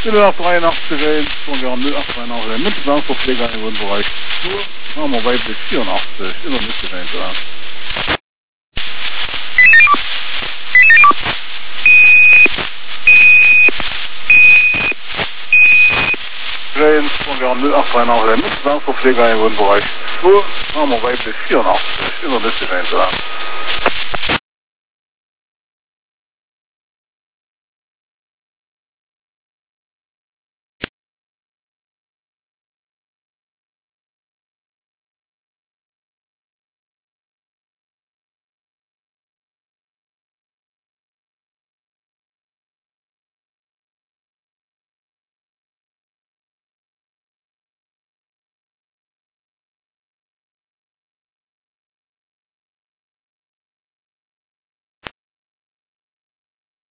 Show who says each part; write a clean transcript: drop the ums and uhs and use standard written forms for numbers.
Speaker 1: Bitte 83 Wellen, und wir haben 08 der Münzenpfleger im Wohnbereich. Nur haben wir weiblich 84, immer mitgewählt, ja. Und wir haben 08 der Münzenpfleger im Wohnbereich. Nur haben wir weiblich 84, immer mitgewählt, ja.